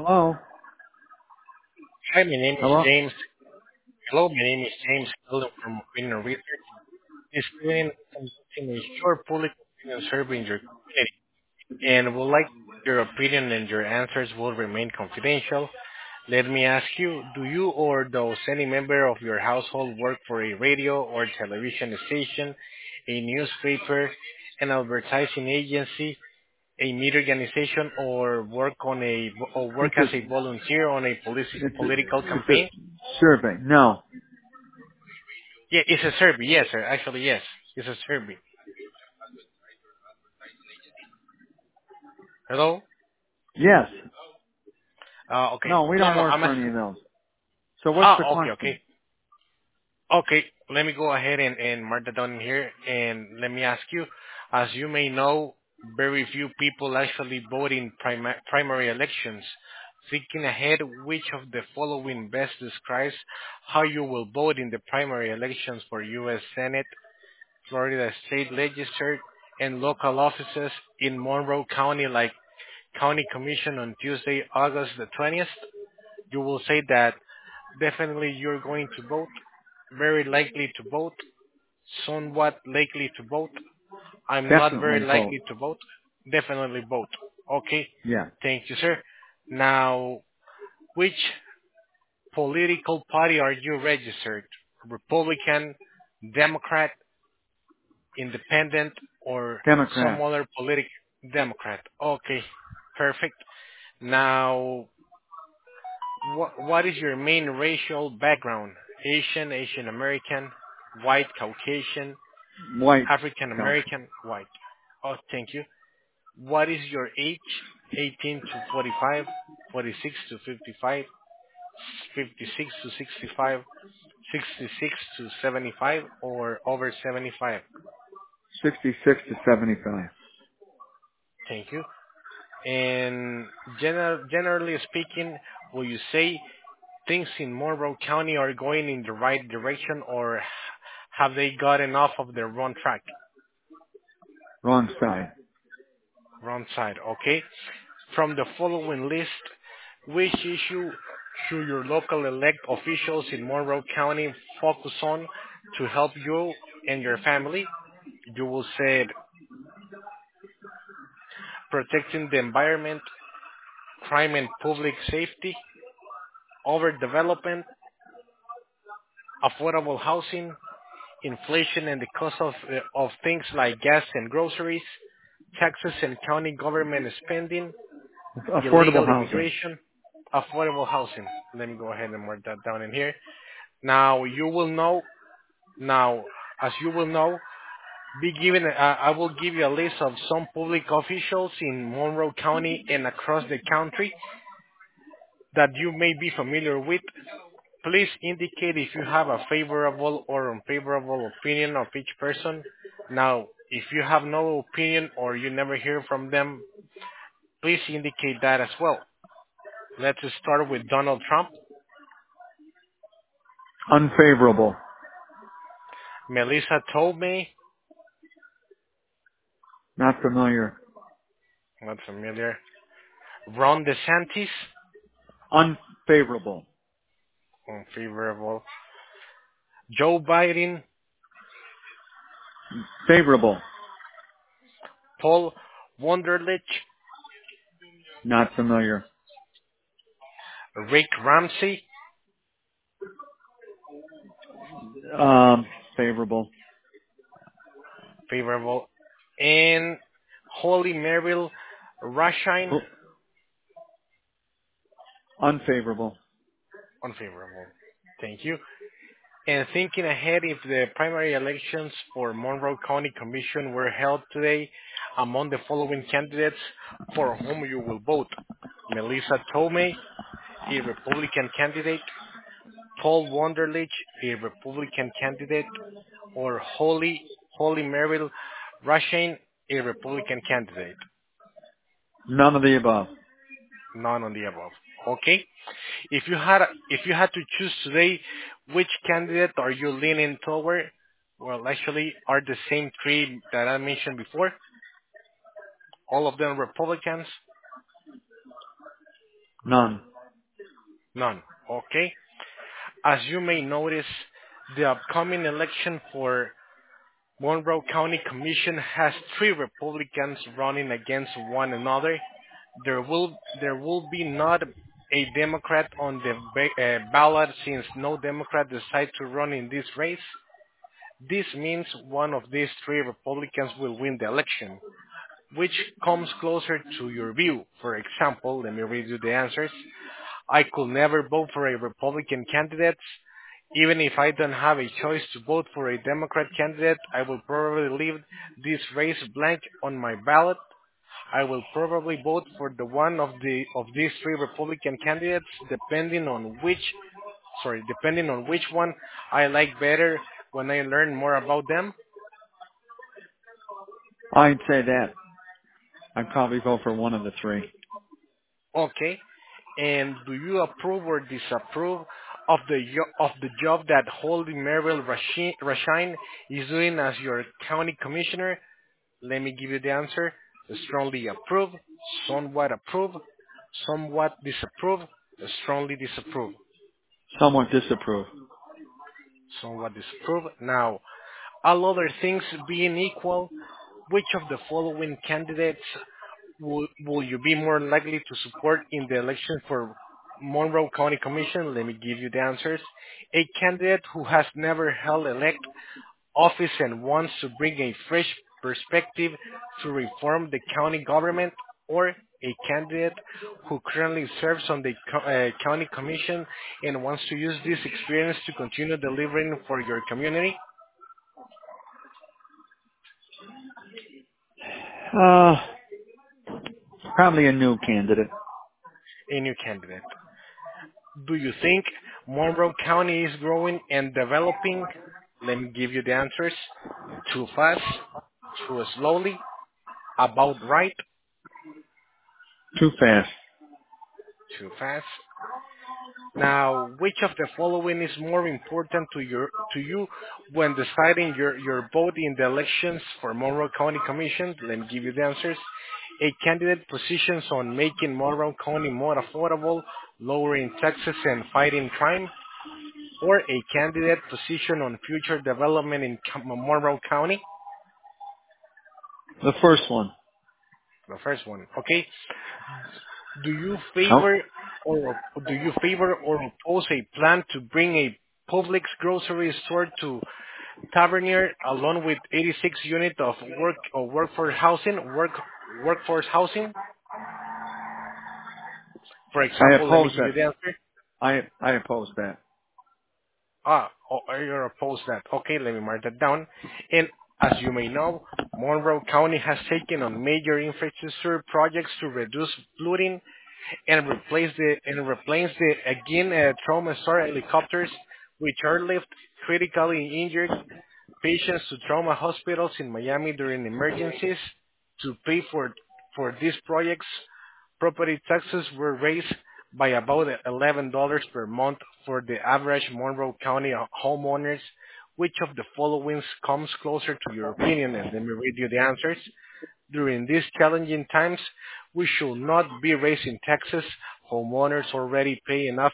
Hello? Hi, my name is Hello? James. Hello, my name is James Hillen from Opinion Research. This screen conducting a short public opinion survey in your community, and would like your opinion and your answers will remain confidential. Let me ask you, do you or does any member of your household work for a radio or television station, a newspaper, an advertising agency, a media organization, or work It's a, as a volunteer on a political it's a campaign? survey. No. Yeah, it's a survey. Yes, sir. Actually, yes, it's a survey. Hello. Yes. Okay. No, we No, don't no. work I'm for any asking. of those. So what's the Ah, okay, question? okay, okay. Let me go ahead and mark that down here, and let me ask you. As you may know, very few people actually vote in primary elections. Thinking ahead, which of the following best describes how you will vote in the primary elections for U.S. Senate, Florida State Legislature, and local offices in Monroe County, like County Commission on Tuesday, August the 20th, you will say that definitely you're going to vote, very likely to vote, somewhat likely to vote, I'm not very Definitely vote. likely to vote, definitely vote. Okay, Yeah. thank you, sir. Now, which political party are you registered? Republican, Democrat, Independent, or some Democrat. other political Democrat? Okay, perfect. Now, what is your main racial background? Asian, Asian American, white, Caucasian, White. African No. American, white. Oh, thank you. What is your age? 18 to 45, 46 to 55, 56 to 65, 66 to 75, or over 75? 66 to 75. Thank you. And generally speaking, will you say things in Monroe County are going in the right direction, or have they gotten off of the wrong track, Wrong side. wrong side? Okay. From the following list, which issue should your local elect officials in Monroe County focus on to help you and your family? You will say protecting the environment, crime and public safety, overdevelopment, affordable housing, inflation and the cost of things like gas and groceries, taxes and county government spending, Affordable illegal housing. immigration, affordable housing. Let me go ahead and mark that down in here. Now you will know. Now, as you will know, I will give you a list of some public officials in Monroe County and across the country that you may be familiar with. Please indicate if you have a favorable or unfavorable opinion of each person. Now, if you have no opinion or you never hear from them, please indicate that as well. Let's start with Donald Trump, Unfavorable. Melissa Tomei, Not familiar. not familiar, Ron DeSantis, Unfavorable. unfavorable, Joe Biden, Favorable. Paul Wunderlich, Not familiar. Rick Ramsey, Favorable. favorable, and Holly Merrill Rushine, Unfavorable. unfavorable. Thank you. And thinking ahead, if the primary elections for Monroe County Commission were held today, among the following candidates for whom you will vote: Melissa Tomei, a Republican candidate; Paul Wunderlich, a Republican candidate; or Holly Merrill Rushine, a Republican candidate. None of the above. None on the above. Okay. If you had to choose today, which candidate are you leaning toward? Well, actually, are the same three that I mentioned before. All of them Republicans. None. None. Okay. As you may notice, the upcoming election for Monroe County Commission has three Republicans running against one another. There will be not a Democrat on the ballot since no Democrat decide to run in this race. This means one of these three Republicans will win the election. Which comes closer to your view? For example, let me read you the answers. I could never vote for a Republican candidate. Even if I don't have a choice to vote for a Democrat candidate, I will probably leave this race blank on my ballot. I will probably vote for the one of these three Republican candidates, depending on which one I like better when I learn more about them. I'd say that. I'd probably vote for one of the three. Okay. And do you approve or disapprove of the job that Holly Merrill Rashine is doing as your county commissioner? Let me give you the answer. Strongly approve, somewhat disapprove, strongly disapprove, Somewhat disapprove. somewhat disapprove. Now, all other things being equal, which of the following candidates will you be more likely to support in the election for Monroe County Commission? Let me give you the answers. A candidate who has never held elect office and wants to bring a fresh perspective to reform the county government, or a candidate who currently serves on the county commission and wants to use this experience to continue delivering for your community. Uh, Probably a new candidate. A new candidate. Do you think Monroe County is growing and developing? Let me give you the answers. Too fast, too slowly, about right, Too fast. too fast. Now, which of the following is more important to you when deciding your vote in the elections for Monroe County Commission? Let me give you the answers. A candidate positions on making Monroe County more affordable, lowering taxes and fighting crime, or a candidate position on future development in Monroe County? The first one. The first one. Okay. Do you Oh, favor or oppose a plan to bring a Publix grocery store to Tavernier along with 86 units of workforce housing? For I example, let me oppose give you that. the answer. I oppose that. You're opposed that. Okay, let me mark that down. And as you may know, Monroe County has taken on major infrastructure projects to reduce flooding and replace the again trauma star helicopters which airlift critically injured patients to trauma hospitals in Miami during emergencies. To pay for these projects, property taxes were raised by about $11 per month for the average Monroe County homeowners. Which of the following comes closer to your opinion? And let me read you the answers. During these challenging times, we should not be raising taxes. Homeowners already pay enough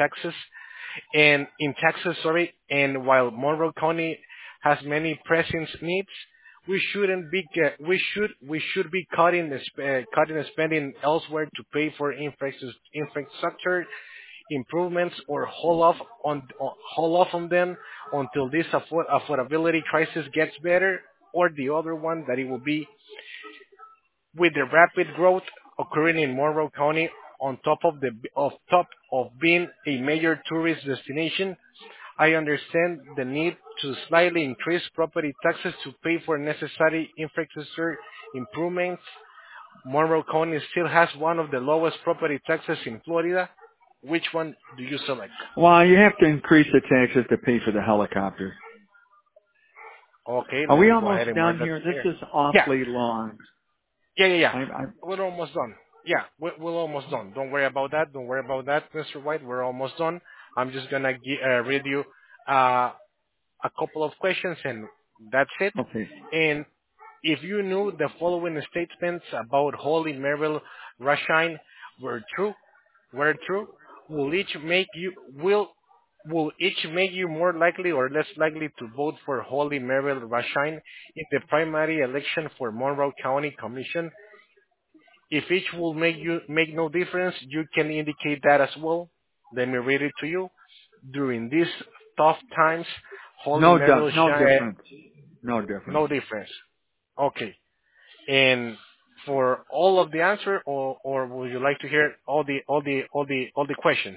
in taxes, sorry. And while Monroe County has many pressing needs, we should be cutting spending elsewhere to pay for infrastructure improvements or hold off on them until this affordability crisis gets better. Or the other one, that it will be with the rapid growth occurring in Monroe County, on top of being a major tourist destination, I understand the need to slightly increase property taxes to pay for necessary infrastructure improvements. Monroe County still has one of the lowest property taxes in Florida. Which one do you select? Well, you have to increase the taxes to pay for the helicopter. Okay, Are let we me go almost ahead and mark done that here? This here. is Yeah, awfully long. yeah, yeah, yeah. I We're almost done. Yeah, we're almost done. Don't worry about that. Don't worry about that, Mr. White. We're almost done. I'm just gonna read you uh, a couple of questions, and that's it. okay. And if you knew the following statements about Holy Merrill Rashine were true, were true, will each make you will each make you more likely or less likely to vote for Holly Merrill Rashine in the primary election for Monroe County Commission? If each will make no difference, you can indicate that as well. Let me read it to you. During these tough times, Holly Merrill No shine difference. No difference. no difference. Okay. And for all of the answer, or would you like to hear all the questions?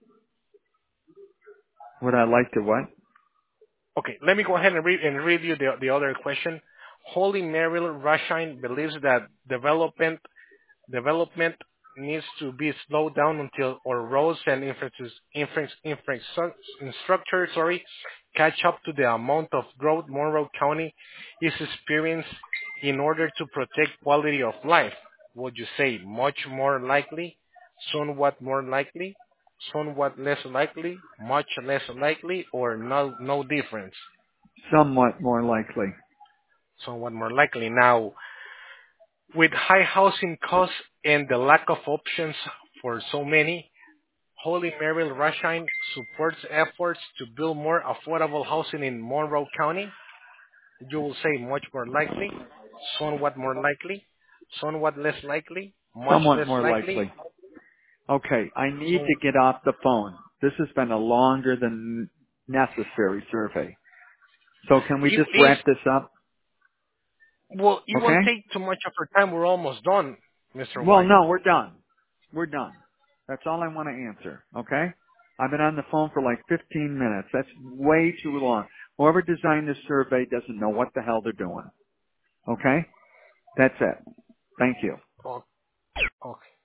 Would I like to what? Okay, let me go ahead and read you the other question. Holly Merrill Rashine believes that development needs to be slowed down until our roads and infrastructure, catch up to the amount of growth Monroe County is experiencing in order to protect quality of life. Would you say much more likely, somewhat more likely, somewhat less likely, much less likely, or no difference? Somewhat more likely. Somewhat more likely. Now, with high housing costs and the lack of options for so many, Holy Mary Rashine supports efforts to build more affordable housing in Monroe County. You will say much more likely, somewhat more likely, somewhat less likely, much Somewhat less more likely. likely. Okay, I need So to get off the phone. This has been a longer than necessary survey. So can we it just is, wrap this up? well, it Okay? won't take too much of our time. We're almost done, Mr. Well, White. no, we're done. We're done. That's all I want to answer. Okay? I've been on the phone for like 15 minutes. That's way too long. Whoever designed this survey doesn't know what the hell they're doing. Okay? That's it. Thank you. Oh, okay.